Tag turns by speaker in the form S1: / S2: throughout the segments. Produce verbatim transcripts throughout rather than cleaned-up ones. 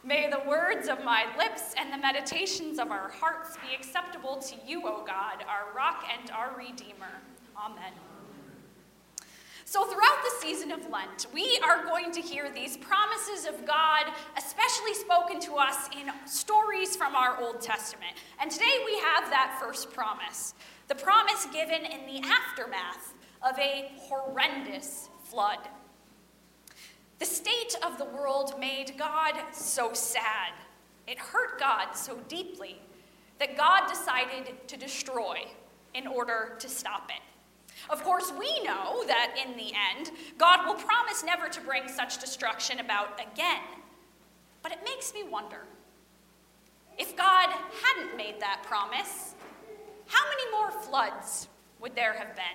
S1: May the words of my lips and the meditations of our hearts be acceptable to you, O God, our rock and our Redeemer. Amen. So throughout the season of Lent, we are going to hear these promises of God, especially spoken to us in stories from our Old Testament. And today we have that first promise, the promise given in the aftermath of a horrendous flood. The state of the world made God so sad. It hurt God so deeply that God decided to destroy in order to stop it. Of course, we know that in the end, God will promise never to bring such destruction about again. But it makes me wonder, if God hadn't made that promise, how many more floods would there have been?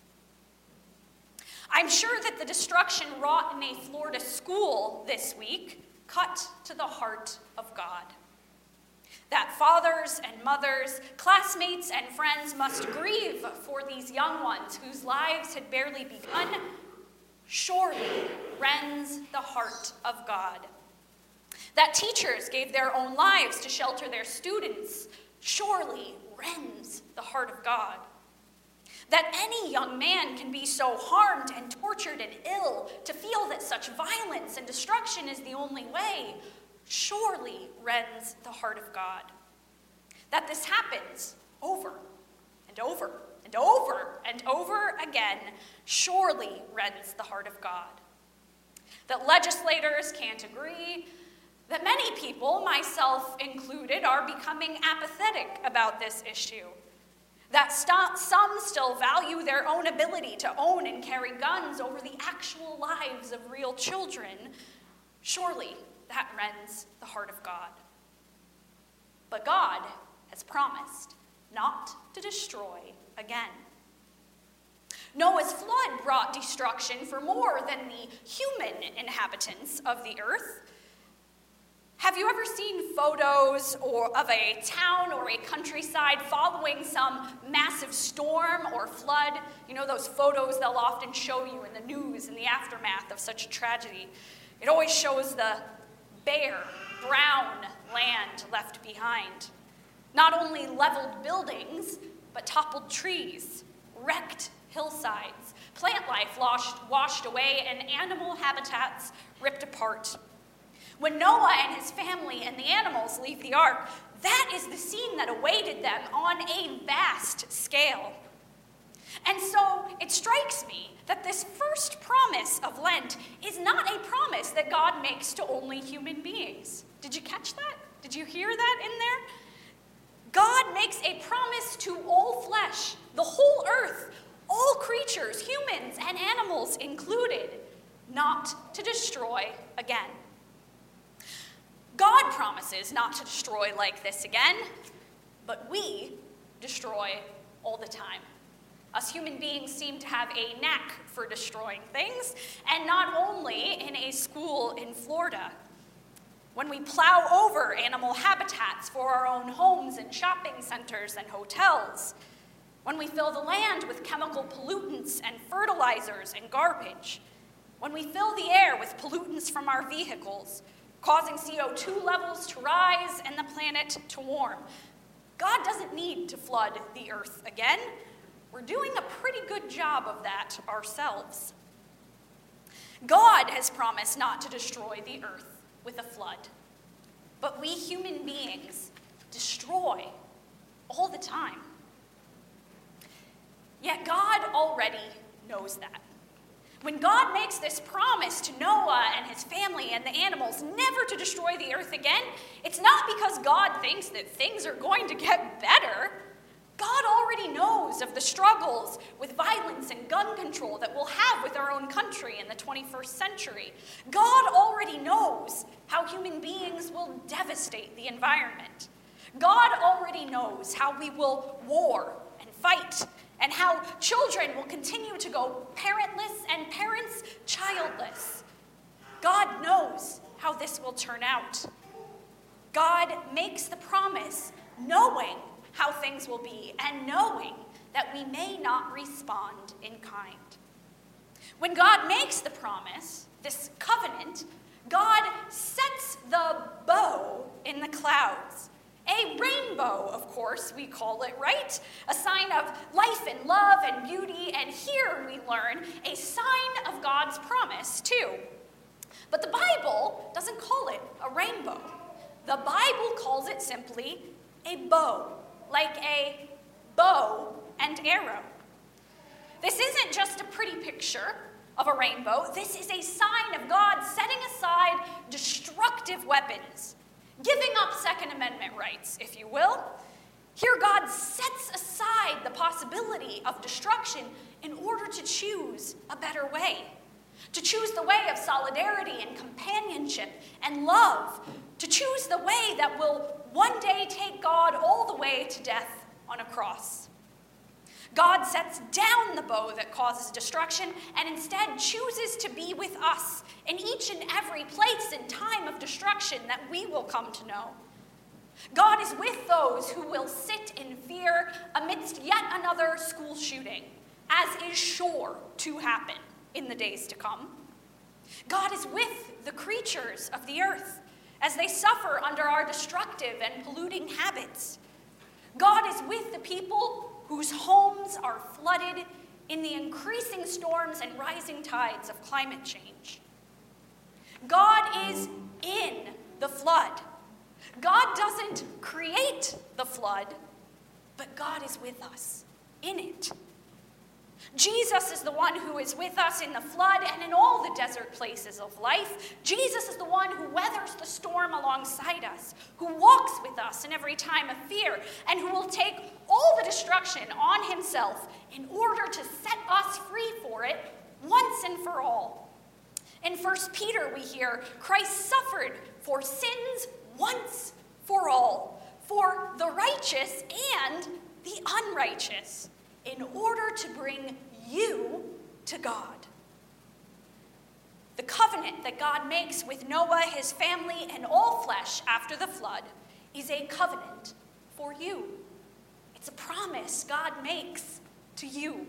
S1: I'm sure that the destruction wrought in a Florida school this week cut to the heart of God. That fathers and mothers, classmates and friends must grieve for these young ones whose lives had barely begun, surely rends the heart of God. That teachers gave their own lives to shelter their students, surely rends the heart of God. That any young man can be so harmed and tortured and ill to feel that such violence and destruction is the only way, surely rends the heart of God. That this happens over and over and over and over again, surely rends the heart of God. That legislators can't agree, that many people, myself included, are becoming apathetic about this issue. That st- some still value their own ability to own and carry guns over the actual lives of real children, surely that rends the heart of God. But God has promised not to destroy again. Noah's flood brought destruction for more than the human inhabitants of the earth. Have you ever seen photos or of a town or a countryside following some massive storm or flood? You know, those photos they'll often show you in the news in the aftermath of such a tragedy. It always shows the bare, brown land left behind. Not only leveled buildings, but toppled trees, wrecked hillsides, plant life washed, washed away, and animal habitats ripped apart. When Noah and his family and the animals leave the ark, that is the scene that awaited them on a vast scale. And so it strikes me that this first promise of Lent is not a promise that God makes to only human beings. Did you catch that? Did you hear that in there? God makes a promise to all flesh, the whole earth, all creatures, humans and animals included, not to destroy again. God promises not to destroy like this again, but we destroy all the time. Us human beings seem to have a knack for destroying things, and not only in a school in Florida. When we plow over animal habitats for our own homes and shopping centers and hotels. When we fill the land with chemical pollutants and fertilizers and garbage. When we fill the air with pollutants from our vehicles, causing C O two levels to rise and the planet to warm. God doesn't need to flood the earth again. We're doing a pretty good job of that ourselves. God has promised not to destroy the earth with a flood, but we human beings destroy all the time. Yet God already knows that. When God makes this promise to Noah and his family and the animals never to destroy the earth again, it's not because God thinks that things are going to get better. God already knows of the struggles with violence and gun control that we'll have with our own country in the twenty-first century. God already knows how human beings will devastate the environment. God already knows how we will war and fight, and how children will continue to go parentless and parents childless. God knows how this will turn out. God makes the promise knowing how things will be and knowing that we may not respond in kind. When God makes the promise, this covenant, God sets the bow in the clouds. A rainbow, of course, we call it, right? A sign of life and love and beauty, and here we learn a sign of God's promise, too. But the Bible doesn't call it a rainbow. The Bible calls it simply a bow, like a bow and arrow. This isn't just a pretty picture of a rainbow. This is a sign of God setting aside destructive weapons, giving up Second Amendment rights, if you will. Here, God sets aside the possibility of destruction in order to choose a better way, to choose the way of solidarity and companionship and love, to choose the way that will one day take God all the way to death on a cross. God sets down the bow that causes destruction and instead chooses to be with us in each and every place and time of destruction that we will come to know. God is with those who will sit in fear amidst yet another school shooting, as is sure to happen in the days to come. God is with the creatures of the earth as they suffer under our destructive and polluting habits. God is with the people whose homes are flooded in the increasing storms and rising tides of climate change. God is in the flood. God doesn't create the flood, but God is with us in it. Jesus is the one who is with us in the flood and in all the desert places of life. Jesus is the one who weathers the storm alongside us, who walks with us in every time of fear, and who will take all the destruction on himself in order to set us free for it once and for all. In First Peter, we hear Christ suffered for sins once for all, for the righteous and the unrighteous, in order to bring you to God. The covenant that God makes with Noah, his family, and all flesh after the flood is a covenant for you. It's a promise God makes to you.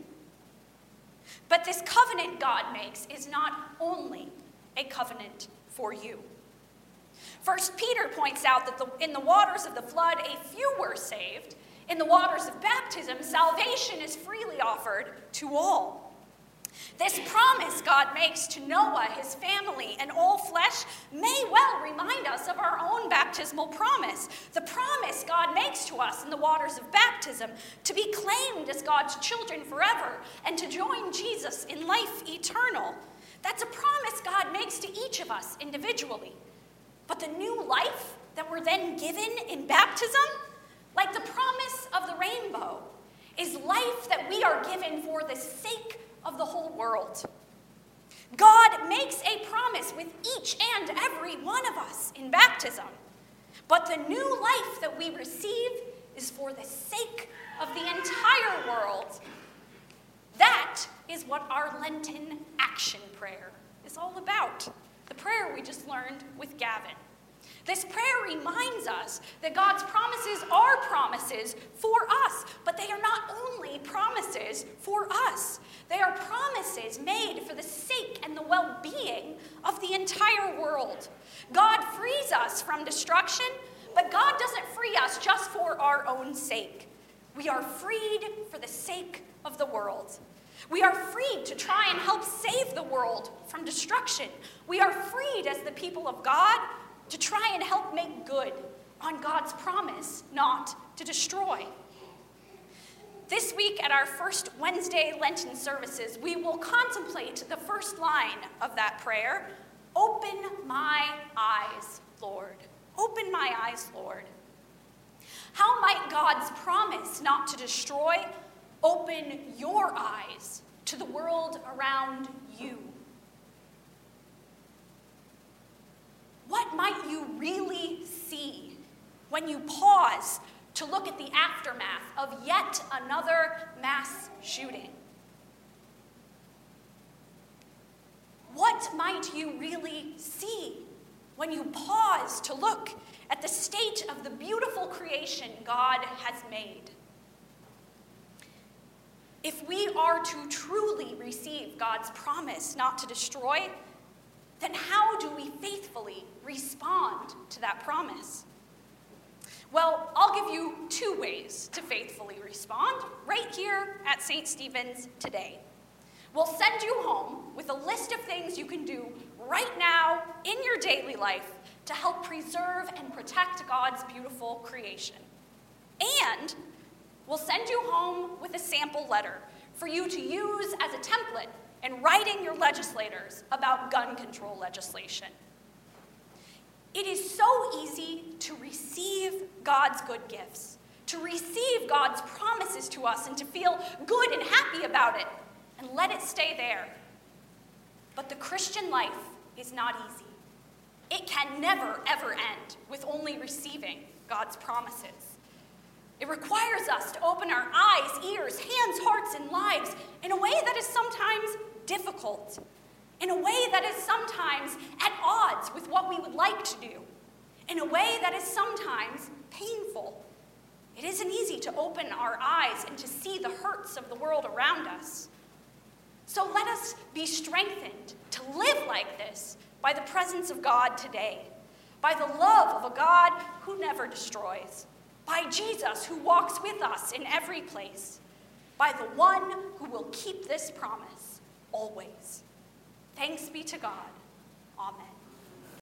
S1: But this covenant God makes is not only a covenant for you. First Peter points out that the, in the waters of the flood, a few were saved. In the waters of baptism, salvation is freely offered to all. This promise God makes to Noah, his family, and all flesh may well remind us of our own baptismal promise, the promise God makes to us in the waters of baptism to be claimed as God's children forever and to join Jesus in life eternal. That's a promise God makes to each of us individually. But the new life that we're then given in baptism, like the promise of the rainbow, is life that we are given for the sake of the whole world. God makes a promise with each and every one of us in baptism, but the new life that we receive is for the sake of the entire world. That is what our Lenten action prayer is all about, the prayer we just learned with Gavin. This prayer reminds us that God's promises are promises for us, but they are not only promises for us. They are promises made for the sake and the well-being of the entire world. God frees us from destruction, but God doesn't free us just for our own sake. We are freed for the sake of the world. We are freed to try and help save the world from destruction. We are freed as the people of God to try and help make good on God's promise not to destroy. This week at our first Wednesday Lenten services, we will contemplate the first line of that prayer, "Open my eyes, Lord. Open my eyes, Lord." How might God's promise not to destroy open your eyes to the world around you? What might you really see when you pause to look at the aftermath of yet another mass shooting? What might you really see when you pause to look at the state of the beautiful creation God has made? If we are to truly receive God's promise not to destroy, then how do we faithfully respond to that promise? Well, I'll give you two ways to faithfully respond right here at Saint Stephen's today. We'll send you home with a list of things you can do right now in your daily life to help preserve and protect God's beautiful creation. And we'll send you home with a sample letter for you to use as a template in writing your legislators about gun control legislation. It is so easy to receive God's good gifts, to receive God's promises to us, and to feel good and happy about it, and let it stay there. But the Christian life is not easy. It can never, ever end with only receiving God's promises. It requires us to open our eyes, ears, hands, hearts, and lives in a way that is sometimes difficult, in a way that is sometimes at odds with what we would like to do, in a way that is sometimes painful. It isn't easy to open our eyes and to see the hurts of the world around us. So let us be strengthened to live like this by the presence of God today, by the love of a God who never destroys, by Jesus who walks with us in every place, by the one who will keep this promise always. Thanks be to God. Amen.